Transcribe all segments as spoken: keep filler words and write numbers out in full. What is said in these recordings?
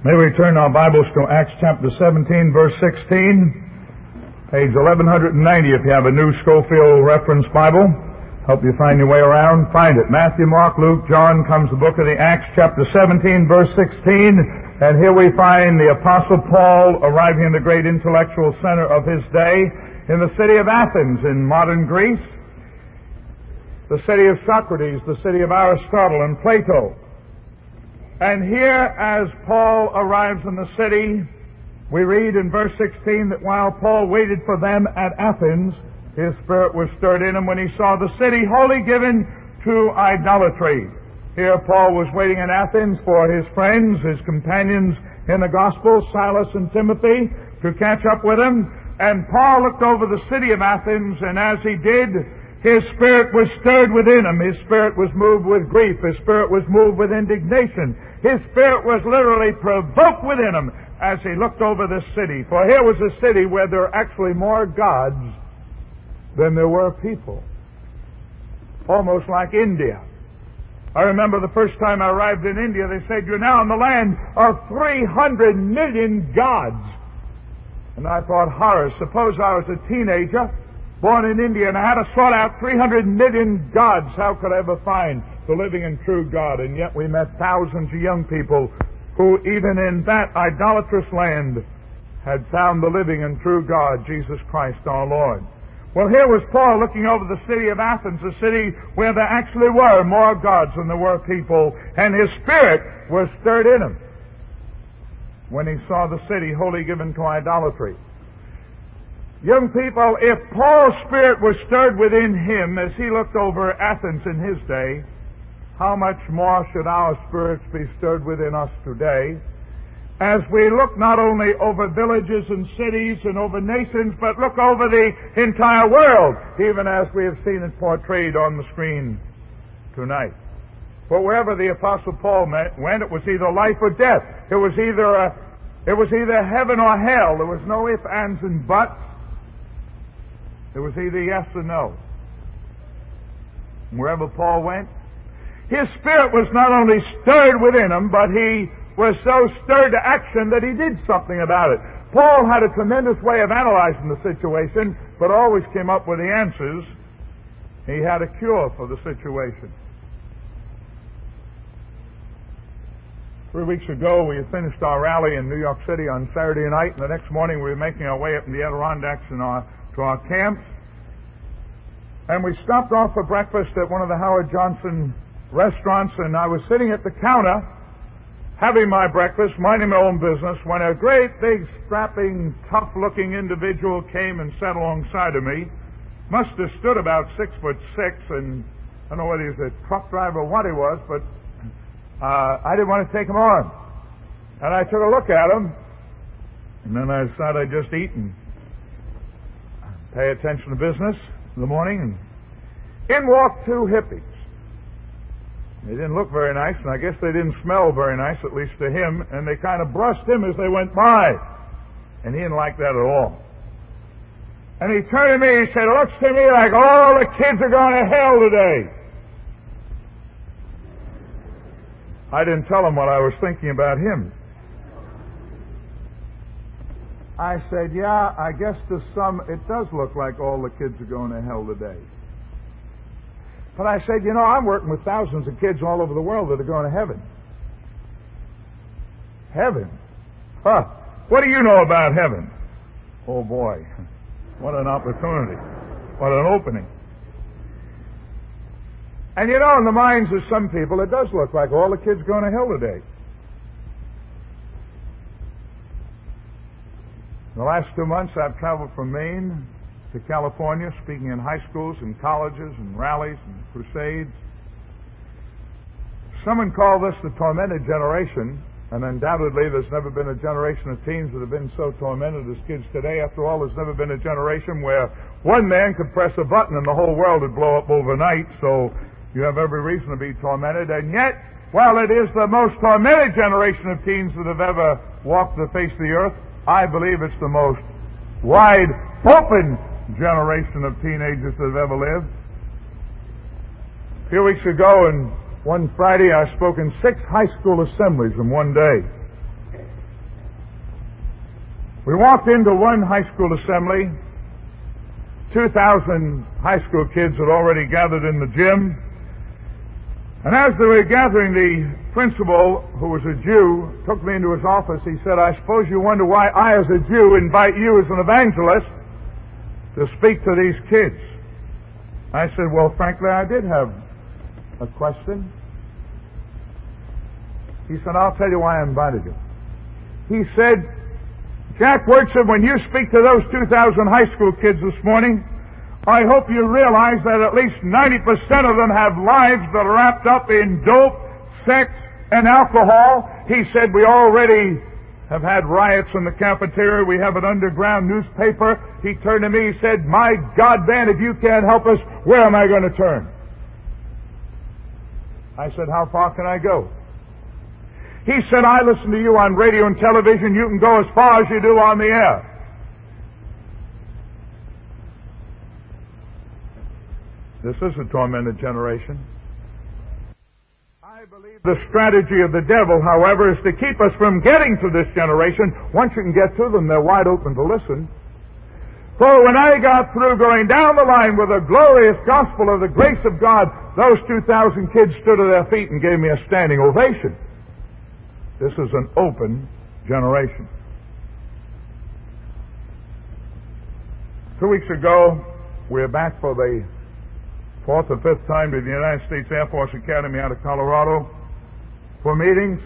May we turn our Bibles to Acts chapter seventeen, verse sixteen, page eleven ninety if you have a new Scofield Reference Bible. Help you find your way around. Find it. Matthew, Mark, Luke, John comes the book of the Acts chapter seventeen, verse sixteen, and here we find the Apostle Paul arriving in the great intellectual center of his day in the city of Athens in modern Greece, the city of Socrates, the city of Aristotle and Plato. And here, as Paul arrives in the city, we read in verse sixteen that while Paul waited for them at Athens, his spirit was stirred in him when he saw the city wholly given to idolatry. Here Paul was waiting in Athens for his friends, his companions in the gospel, Silas and Timothy, to catch up with him. And Paul looked over the city of Athens, and as he did, his spirit was stirred within him. His spirit was moved with grief. His spirit was moved with indignation. His spirit was literally provoked within him as he looked over this city. For here was a city where there were actually more gods than there were people. Almost like India. I remember the first time I arrived in India, they said, "You're now in the land of three hundred million gods." And I thought, horror, suppose I was a teenager, born in India, and I had to sort out three hundred million gods. How could I ever find the living and true God? And yet we met thousands of young people who, even in that idolatrous land, had found the living and true God, Jesus Christ our Lord. Well, here was Paul looking over the city of Athens, a city where there actually were more gods than there were people, and his spirit was stirred in him when he saw the city wholly given to idolatry. Young people, if Paul's spirit was stirred within him as he looked over Athens in his day, how much more should our spirits be stirred within us today as we look not only over villages and cities and over nations, but look over the entire world, even as we have seen it portrayed on the screen tonight. For wherever the Apostle Paul went, it was either life or death. It was either a, it was either heaven or hell. There was no ifs, ands, and buts. It was either yes or no. Wherever Paul went, his spirit was not only stirred within him, but he was so stirred to action that he did something about it. Paul had a tremendous way of analyzing the situation, but always came up with the answers. He had a cure for the situation. Three weeks ago, we had finished our rally in New York City on Saturday night, and the next morning we were making our way up in the Adirondacks in our to our camps, and we stopped off for breakfast at one of the Howard Johnson restaurants, and I was sitting at the counter having my breakfast, minding my own business, when a great big strapping, tough-looking individual came and sat alongside of me. Must have stood about six foot six, and I don't know whether he was a truck driver or what he was, but uh, I didn't want to take him on. And I took a look at him, and then I decided I'd just eat and pay attention to business in the morning, and in walked two hippies. They didn't look very nice, and I guess they didn't smell very nice, at least to him, and they kind of brushed him as they went by. And he didn't like that at all. And he turned to me and he said, "It looks to me like all the kids are going to hell today." I didn't tell him what I was thinking about him. I said, "Yeah, I guess to some it does look like all the kids are going to hell today." But I said, "You know, I'm working with thousands of kids all over the world that are going to heaven." Heaven? Huh. What do you know about heaven? Oh boy. What an opportunity. What an opening. And you know, in the minds of some people, it does look like all the kids are going to hell today. In the last two months, I've traveled from Maine to California, speaking in high schools and colleges and rallies and crusades. Someone called this the tormented generation, and undoubtedly there's never been a generation of teens that have been so tormented as kids today. After all, there's never been a generation where one man could press a button and the whole world would blow up overnight, so you have every reason to be tormented. And yet, while it is the most tormented generation of teens that have ever walked the face of the earth, I believe it's the most wide open generation of teenagers that have ever lived. A few weeks ago, and one Friday, I spoke in six high school assemblies in one day. We walked into one high school assembly. two thousand high school kids had already gathered in the gym. And as they were gathering, the principal, who was a Jew, took me into his office. He said, "I suppose you wonder why I, as a Jew, invite you as an evangelist to speak to these kids." I said, "Well, frankly, I did have a question." He said, "I'll tell you why I invited you." He said, "Jack Wyrtzen, when you speak to those two thousand high school kids this morning, I hope you realize that at least ninety percent of them have lives that are wrapped up in dope, sex, and alcohol." He said, "We already have had riots in the cafeteria. We have an underground newspaper." He turned to me, he said, "My God, Ben, if you can't help us, where am I going to turn?" I said, "How far can I go?" He said, "I listen to you on radio and television. You can go as far as you do on the air." This is a tormented generation. I believe the strategy of the devil, however, is to keep us from getting to this generation. Once you can get to them, they're wide open to listen. For when I got through going down the line with the glorious gospel of the grace of God, those two thousand kids stood to their feet and gave me a standing ovation. This is an open generation. Two weeks ago, we were back for the fourth or fifth time to the United States Air Force Academy out of Colorado for meetings.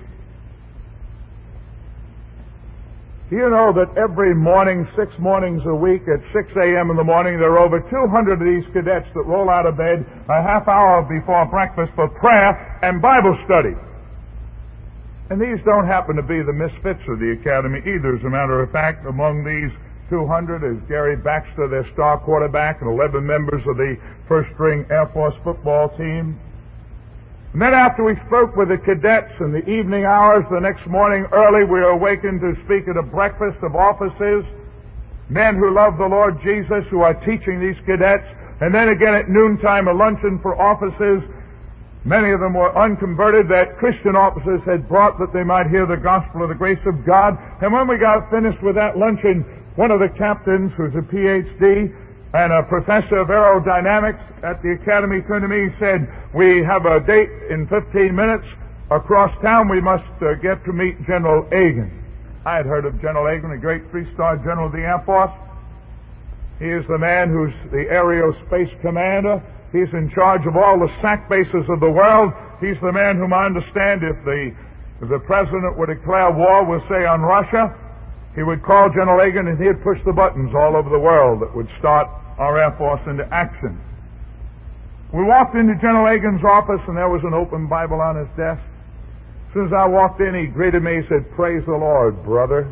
Do you know that every morning, six mornings a week at six a.m. in the morning, there are over two hundred of these cadets that roll out of bed a half hour before breakfast for prayer and Bible study? And these don't happen to be the misfits of the academy either. As a matter of fact, among these two hundred is Gary Baxter, their star quarterback, and eleven members of the first-string Air Force football team. And then after we spoke with the cadets in the evening hours, the next morning early, we were awakened to speak at a breakfast of officers, men who love the Lord Jesus, who are teaching these cadets. And then again at noontime, a luncheon for officers. Many of them were unconverted that Christian officers had brought that they might hear the gospel of the grace of God. And when we got finished with that luncheon, one of the captains, who's a P H D and a professor of aerodynamics at the academy, turned to me and said, "We have a date in fifteen minutes. Across town we must uh, get to meet General Egan." I had heard of General Egan, a great three-star general of the Air Force. He is the man who's the aerospace commander. He's in charge of all the S A C bases of the world. He's the man whom I understand if the, if the president would declare war, we'll say, on Russia, he would call General Egan and he'd push the buttons all over the world that would start our Air Force into action. We walked into General Egan's office and there was an open Bible on his desk. As soon as I walked in, he greeted me. He said, "Praise the Lord, brother."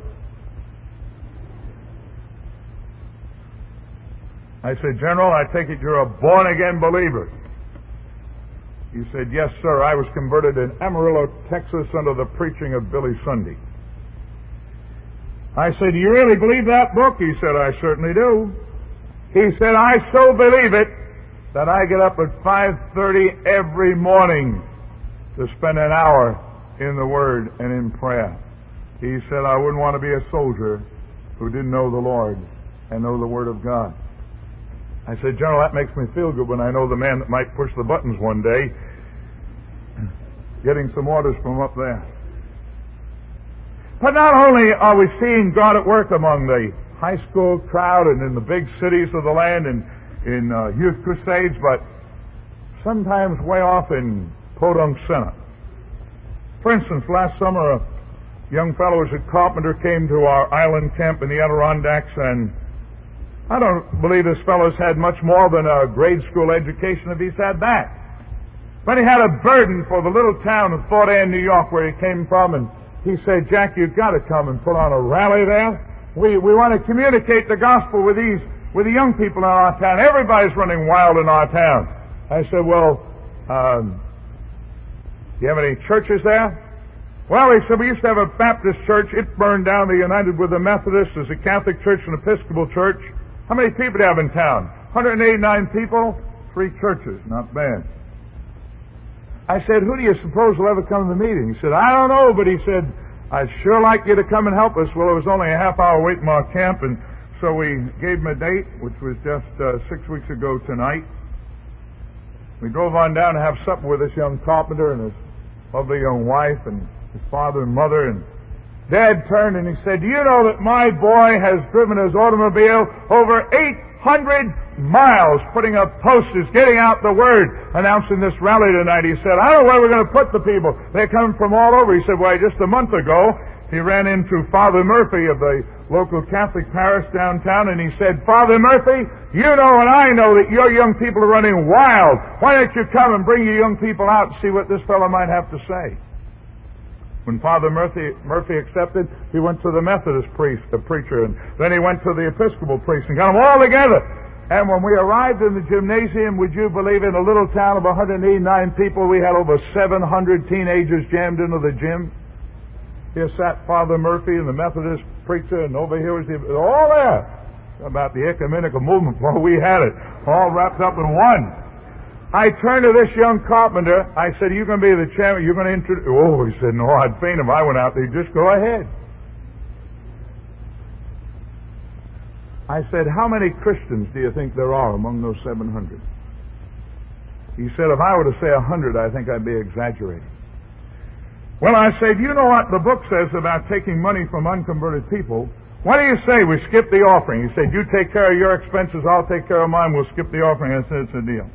I said, "General, I take it you're a born-again believer." He said, "Yes, sir. I was converted in Amarillo, Texas under the preaching of Billy Sunday." I said, "Do you really believe that book?" He said, "I certainly do." He said, "I so believe it that I get up at five thirty every morning to spend an hour in the Word and in prayer." He said, "I wouldn't want to be a soldier who didn't know the Lord and know the Word of God." I said, "General, that makes me feel good when I know the man that might push the buttons one day, getting some orders from up there." But not only are we seeing God at work among the high school crowd and in the big cities of the land and in uh, youth crusades, but sometimes way off in Podunk Center. For instance, last summer, a young fellow who was a carpenter came to our island camp in the Adirondacks, and I don't believe this fellow's had much more than a grade school education if he's had that. But he had a burden for the little town of Fort Anne, New York, where he came from, and he said, "Jack, you've got to come and put on a rally there. We we want to communicate the gospel with these with the young people in our town. Everybody's running wild in our town." I said, "Well, um, do you have any churches there?" "Well," he said, "we used to have a Baptist church. It burned down. They united with the Methodists. There's a Catholic church and Episcopal church. How many people do you have in town?" one hundred eighty-nine people, three churches. Not bad. I said, "Who do you suppose will ever come to the meeting?" He said, "I don't know," but he said, I'd sure like you to come and help us. Well, it was only a half hour wait from our camp, and so we gave him a date, which was just uh, six weeks ago tonight. We drove on down to have supper with this young carpenter and his lovely young wife and his father and mother, and Dad turned and he said, "Do you know that my boy has driven his automobile over eight hundred miles putting up posters, getting out the word, announcing this rally tonight?" He said, "I don't know where we're going to put the people. They're coming from all over." He said, "Well, just a month ago, he ran into Father Murphy of the local Catholic parish downtown, and he said, 'Father Murphy, you know and I know that your young people are running wild. Why don't you come and bring your young people out and see what this fellow might have to say?'" When Father Murphy, Murphy accepted, he went to the Methodist priest, the preacher, and then he went to the Episcopal priest and got them all together. And when we arrived in the gymnasium, would you believe, in a little town of one hundred eighty-nine people, we had over seven hundred teenagers jammed into the gym. Here sat Father Murphy and the Methodist preacher, and over here was the, all there. About the ecumenical movement, well, we had it all wrapped up in one. I turned to this young carpenter. I said, "Are you going to be the chairman? You're going to introduce..." Oh, he said, "No, I'd faint if I went out there." "Just go ahead." I said, "How many Christians do you think there are among those seven hundred? He said, "If I were to say one hundred, I think I'd be exaggerating." Well, I said, "You know what the book says about taking money from unconverted people? What do you say we skip the offering?" He said, "You take care of your expenses, I'll take care of mine. We'll skip the offering." I said, "It's a deal."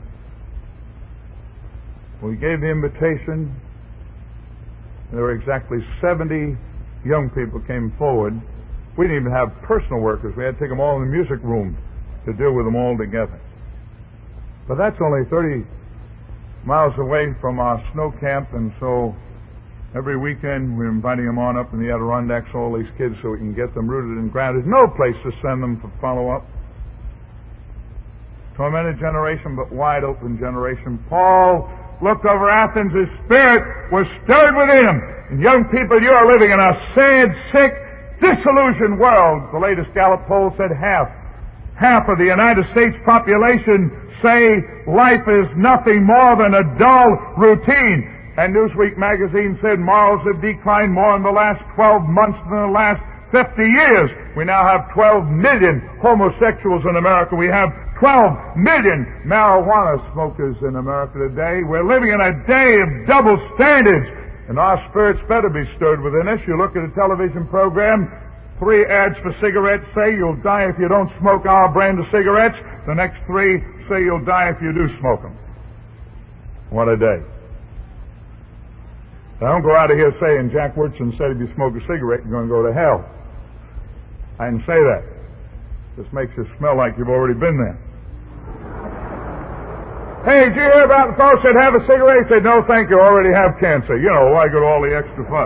We gave the invitation. There were exactly seventy young people came forward. We didn't even have personal workers. We had to take them all in the music room to deal with them all together. But that's only thirty miles away from our snow camp, and so every weekend we're inviting them on up in the Adirondacks, all these kids, so we can get them rooted and grounded. No place to send them for follow-up. Tormented generation, but wide open generation. Paul looked over Athens, his spirit was stirred within him. And young people, you are living in a sad, sick, disillusioned world. The latest Gallup poll said half, half of the United States population say life is nothing more than a dull routine. And Newsweek magazine said morals have declined more in the last twelve months than the last fifty years. We now have twelve million homosexuals in America. We have twelve million marijuana smokers in America today. We're living in a day of double standards, and our spirits better be stirred within us. You look at a television program, three ads for cigarettes say you'll die if you don't smoke our brand of cigarettes. The next three say you'll die if you do smoke them. What a day. Now, don't go out of here saying Jack Woodson said if you smoke a cigarette, you're going to go to hell. I didn't say that. This makes you smell like you've already been there. "Hey, did you hear about the folks that have a cigarette?" He said, "No, thank you, I already have cancer." You know, why go to all the extra fuss?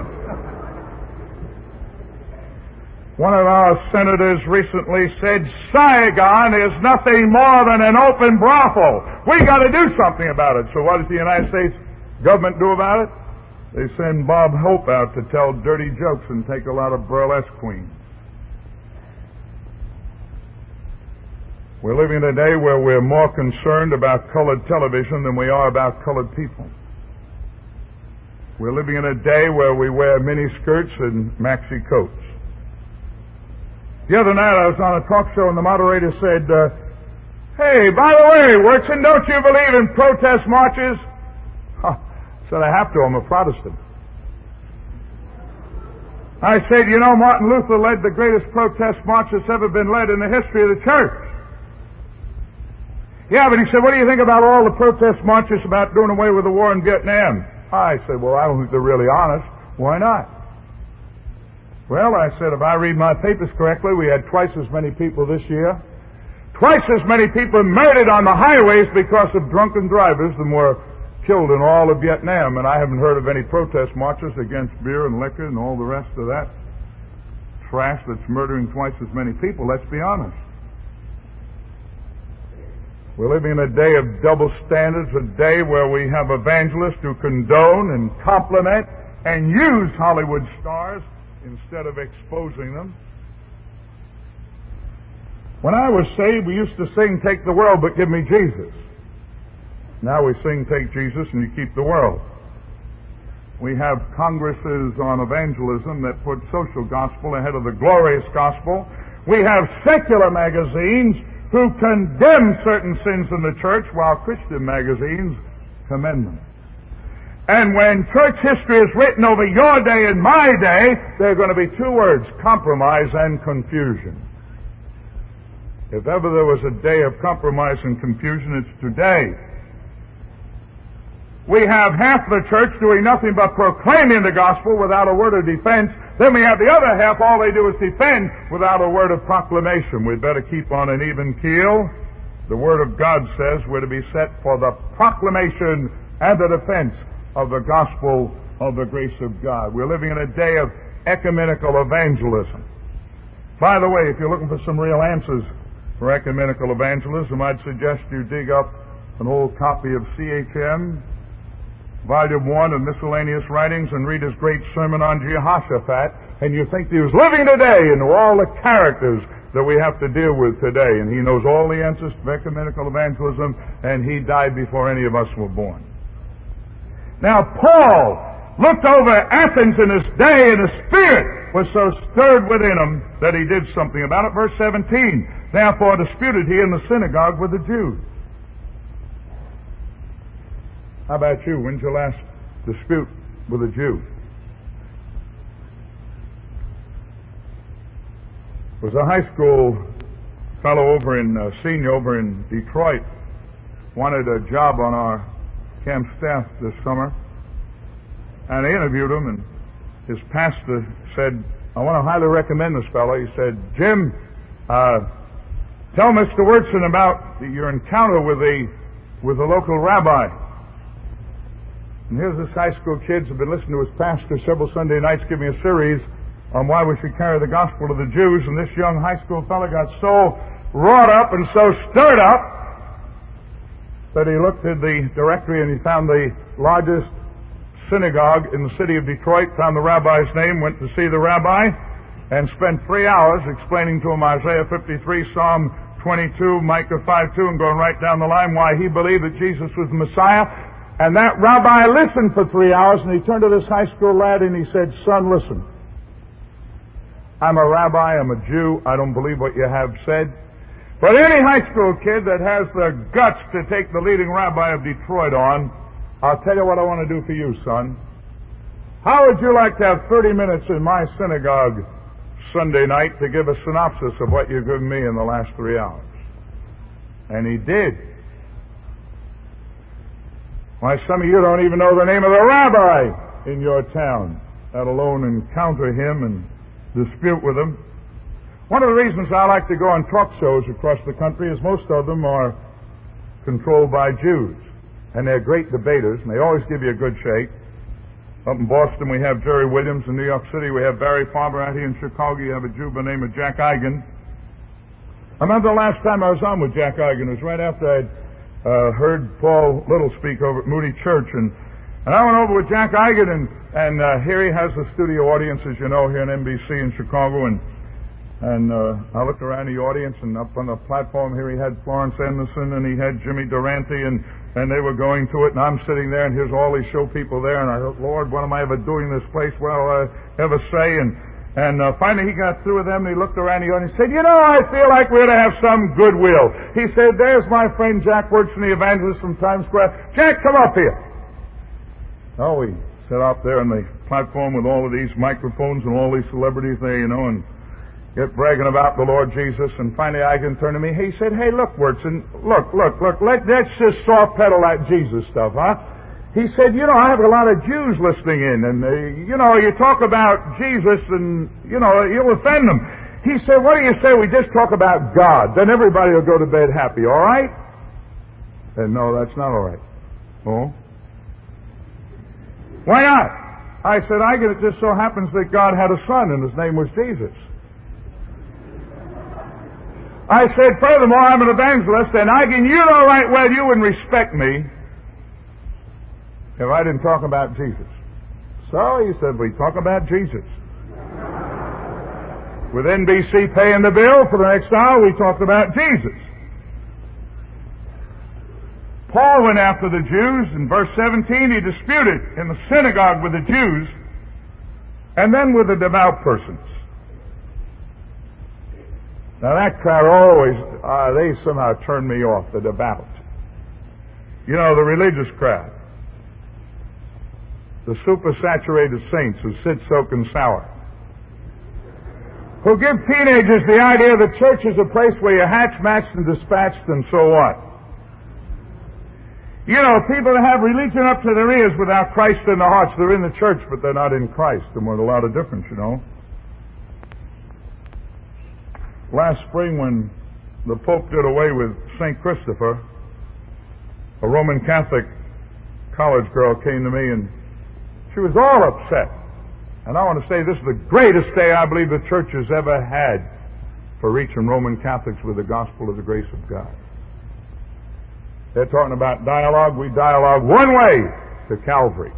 One of our senators recently said, "Saigon is nothing more than an open brothel. We got to do something about it." So what does the United States government do about it? They send Bob Hope out to tell dirty jokes and take a lot of burlesque queens. We're living in a day where we're more concerned about colored television than we are about colored people. We're living in a day where we wear mini skirts and maxi coats. The other night I was on a talk show and the moderator said, uh, "Hey, by the way, Wurtson, don't you believe in protest marches?" Huh. I said, "I have to, I'm a Protestant." I said, "You know, Martin Luther led the greatest protest march that's ever been led in the history of the church." "Yeah, but," he said, "what do you think about all the protest marches about doing away with the war in Vietnam?" I said, "Well, I don't think they're really honest." "Why not?" "Well," I said, "if I read my papers correctly, we had twice as many people this year, twice as many people murdered on the highways because of drunken drivers than were killed in all of Vietnam, and I haven't heard of any protest marches against beer and liquor and all the rest of that trash that's murdering twice as many people. Let's be honest. We're living in a day of double standards, a day where we have evangelists who condone and compliment and use Hollywood stars instead of exposing them. When I was saved, we used to sing, "Take the world, but give me Jesus." Now we sing, "Take Jesus and you keep the world." We have congresses on evangelism that put social gospel ahead of the glorious gospel. We have secular magazines who condemn certain sins in the church while Christian magazines commend them. And when church history is written over your day and my day, there are going to be two words, compromise and confusion. If ever there was a day of compromise and confusion, it's today. We have half the church doing nothing but proclaiming the gospel without a word of defense. Then we have the other half, all they do is defend without a word of proclamation. We'd better keep on an even keel. The Word of God says we're to be set for the proclamation and the defense of the gospel of the grace of God. We're living in a day of ecumenical evangelism. By the way, if you're looking for some real answers for ecumenical evangelism, I'd suggest you dig up an old copy of C H M, Volume one of Miscellaneous Writings, and read his great sermon on Jehoshaphat, and you think he was living today and knew all the characters that we have to deal with today. And he knows all the answers to ecumenical evangelism, and he died before any of us were born. Now, Paul looked over Athens in his day, and his spirit was so stirred within him that he did something about it. Verse seventeen, therefore disputed he in the synagogue with the Jews. How about you? When's your last dispute with a Jew? There was a high school fellow over in, uh, senior over in Detroit, wanted a job on our camp staff this summer, and I interviewed him, and his pastor said, I want to highly recommend this fellow. He said, Jim, uh, tell Mister Wurtson about your encounter with the, with the local rabbi. And here's this high school kid who's been listening to his pastor several Sunday nights giving a series on why we should carry the gospel to the Jews, and this young high school fellow got so wrought up and so stirred up that he looked at the directory and he found the largest synagogue in the city of Detroit, found the rabbi's name, went to see the rabbi, and spent three hours explaining to him Isaiah fifty-three, Psalm twenty-two, Micah five two, and going right down the line why he believed that Jesus was the Messiah. And that rabbi listened for three hours, and he turned to this high school lad and he said, son, listen. I'm a rabbi, I'm a Jew, I don't believe what you have said. But any high school kid that has the guts to take the leading rabbi of Detroit on, I'll tell you what I want to do for you, son. How would you like to have thirty minutes in my synagogue Sunday night to give a synopsis of what you've given me in the last three hours? And he did. Why, some of you don't even know the name of the rabbi in your town, let alone encounter him and dispute with him. One of the reasons I like to go on talk shows across the country is most of them are controlled by Jews. And they're great debaters, and they always give you a good shake. Up in Boston, we have Jerry Williams. In New York City, we have Barry Farber. Out here in Chicago, you have a Jew by the name of Jack Eigen. I remember the last time I was on with Jack Eigen. It was right after I'd uh, heard Paul Little speak over at Moody Church. And, and I went over with Jack Eigen, and, and uh, here he has the studio audience, as you know, here in N B C in Chicago. And And uh, I looked around the audience, and up on the platform here he had Florence Anderson, and he had Jimmy Durante, and, and they were going to it, and I'm sitting there, and here's all these show people there, and I thought, Lord, what am I ever doing in this place? Well, I uh, ever say, and and uh, finally he got through with them, and he looked around the audience and said, you know, I feel like we ought to have some goodwill. He said, there's my friend Jack Wurtson, the evangelist from Times Square. Jack, come up here. Oh, we sat out there on the platform with all of these microphones and all these celebrities there, you know, and get bragging about the Lord Jesus, and finally I can turn to me. He said, hey, look, Wurtson, look, look, look, let, let's just soft pedal that Jesus stuff, huh? He said, you know, I have a lot of Jews listening in, and, uh, you know, you talk about Jesus, and, you know, you'll offend them. He said, what do you say we just talk about God? Then everybody will go to bed happy, all right? And no, that's not all right. Oh? Why not? I said, I get it just so happens that God had a son, and his name was Jesus. I said, furthermore, I'm an evangelist, and I can, you know right well you wouldn't respect me if I didn't talk about Jesus. So he said, we talk about Jesus. With N B C paying the bill for the next hour, we talked about Jesus. Paul went after the Jews. In verse seventeen, he disputed in the synagogue with the Jews and then with the devout persons. Now that crowd always, uh, they somehow turned me off, the devout. You know, the religious crowd. The supersaturated saints who sit soaking sour. Who give teenagers the idea that church is a place where you're hatched, matched, and dispatched, and so what? You know, people that have religion up to their ears without Christ in their hearts. They're in the church, but they're not in Christ. And there's a lot of difference, you know. Last spring when the Pope did away with Saint Christopher, a Roman Catholic college girl came to me and she was all upset. And I want to say this is the greatest day I believe the church has ever had for reaching Roman Catholics with the gospel of the grace of God. They're talking about dialogue. We dialogue one way to Calvary.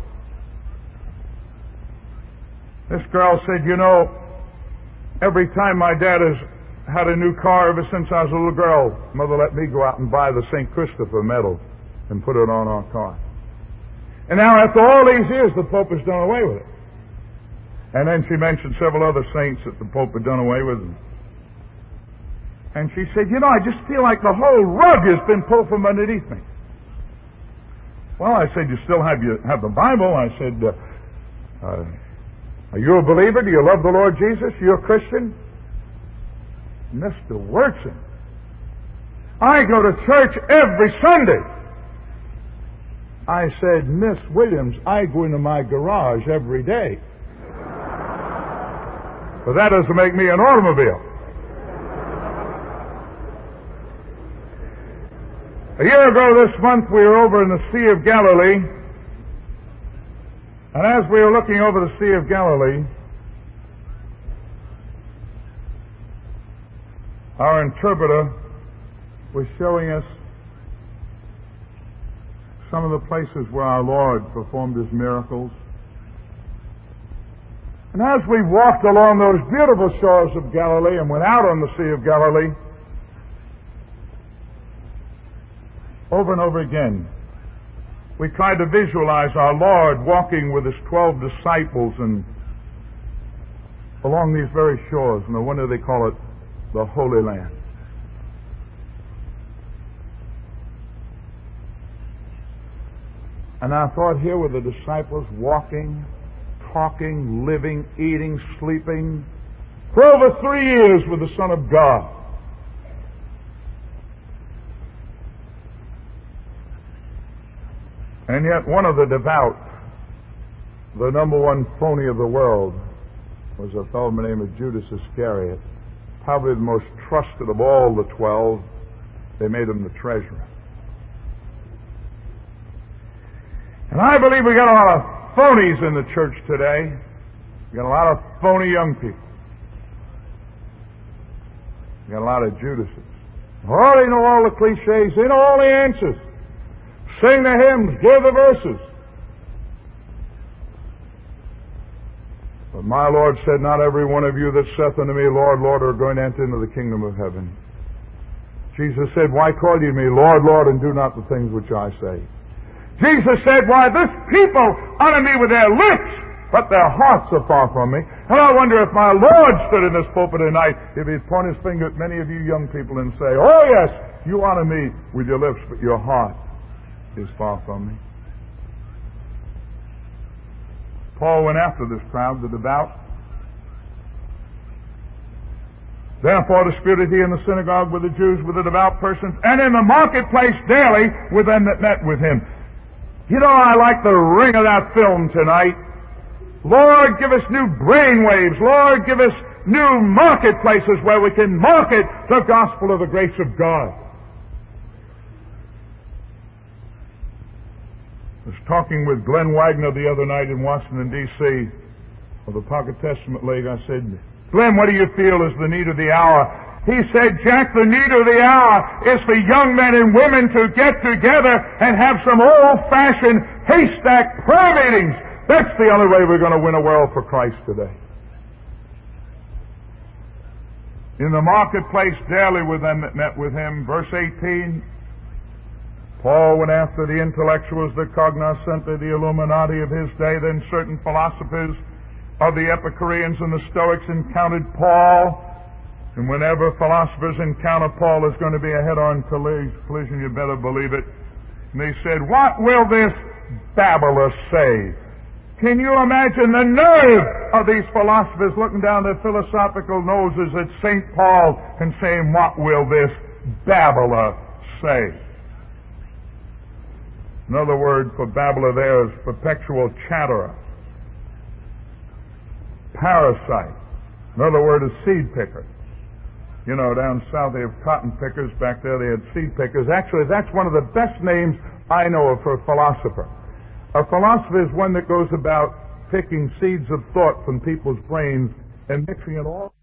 This girl said, you know, every time my dad has had a new car ever since I was a little girl, Mother let me go out and buy the Saint Christopher medal and put it on our car. And now after all these years, the Pope has done away with it. And then she mentioned several other saints that the Pope had done away with. And she said, you know, I just feel like the whole rug has been pulled from underneath me. Well, I said, you still have, you have the Bible. I said, uh, uh, are you a believer? Do you love the Lord Jesus? You're a Christian? Mister Wurtson, I go to church every Sunday. I said, Miss Williams, I go into my garage every day. But that doesn't make me an automobile. A year ago this month we were over in the Sea of Galilee, and as we were looking over the Sea of Galilee, our interpreter was showing us some of the places where our Lord performed His miracles. And as we walked along those beautiful shores of Galilee and went out on the Sea of Galilee, over and over again, we tried to visualize our Lord walking with His twelve disciples and along these very shores. No wonder they call it the Holy Land. And I thought here were the disciples walking, talking, living, eating, sleeping for over three years with the Son of God. And yet one of the devout, the number one phony of the world, was a fellow by the name of Judas Iscariot. Probably the most trusted of all the twelve. They made him the treasurer. And I believe we got a lot of phonies in the church today. We got a lot of phony young people. We got a lot of Judases. Oh, they know all the cliches. They know all the answers. Sing the hymns. Give the verses. But my Lord said, not every one of you that saith unto me, Lord, Lord, are going to enter into the kingdom of heaven. Jesus said, why call ye me Lord, Lord, and do not the things which I say? Jesus said, why, this people honor me with their lips, but their hearts are far from me. And I wonder if my Lord stood in this pulpit tonight, if He'd point His finger at many of you young people and say, oh yes, you honor me with your lips, but your heart is far from me. Paul went after this crowd, the devout. Therefore disputed he in the synagogue with the Jews, with the devout persons, and in the marketplace daily with them that met with him. You know, I like the ring of that film tonight. Lord, give us new brain waves. Lord, give us new marketplaces where we can market the gospel of the grace of God. I was talking with Glenn Wagner the other night in Washington, D C of the Pocket Testament League. I said, Glenn, what do you feel is the need of the hour? He said, Jack, the need of the hour is for young men and women to get together and have some old-fashioned haystack prayer meetings. That's the only way we're going to win a world for Christ today. In the marketplace daily with them that met with him, verse eighteen, Paul went after the intellectuals, the cognoscenti, the Illuminati of his day. Then certain philosophers of the Epicureans and the Stoics encountered Paul. And whenever philosophers encounter Paul, there's going to be a head-on collision, you better believe it. And they said, what will this babbler say? Can you imagine the nerve of these philosophers looking down their philosophical noses at Saint Paul and saying, what will this babbler say? Another word for babbler there is perpetual chatterer. Parasite. Another word is seed picker. You know, down south they have cotton pickers. Back there they had seed pickers. Actually, that's one of the best names I know of for a philosopher. A philosopher is one that goes about picking seeds of thought from people's brains and mixing it all